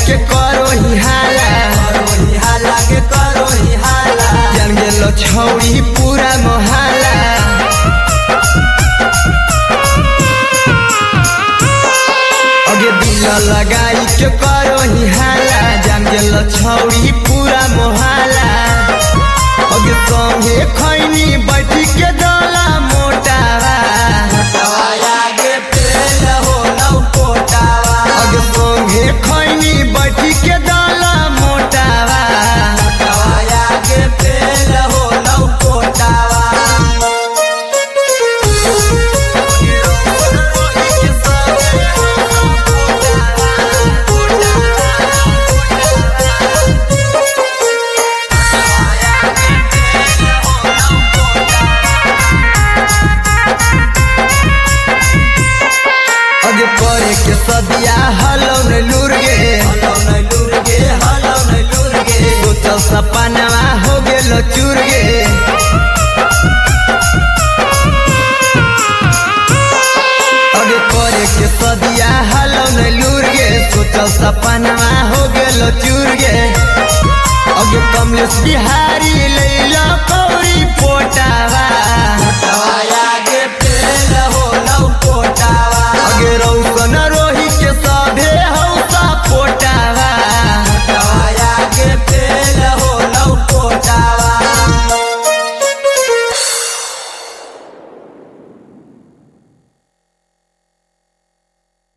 के करो ही हाला के करो ही हाला जान गेलो छौरी पूरा मोहल्ला अगे दिल लगाई के करो ही हाला जान गेलो छौरी पूरा मोहल्ला अगे संगे खैनी बैठी के दला मोटावा आगे पेल हो नौ कोटावा अगे संगे खैनी बैठी के दला मोटावा आगे पेल हो नौ कोटावा अगे परे के सदिया हलो न लूर गे सोचल सपनवा हो गेलो चूर गे अगे परे के सदिया हलो न लूर गे सोचल सपनवा हो गेलो चूर गे अगे कमलेश बिहारी लैला कौड़ी पोटावा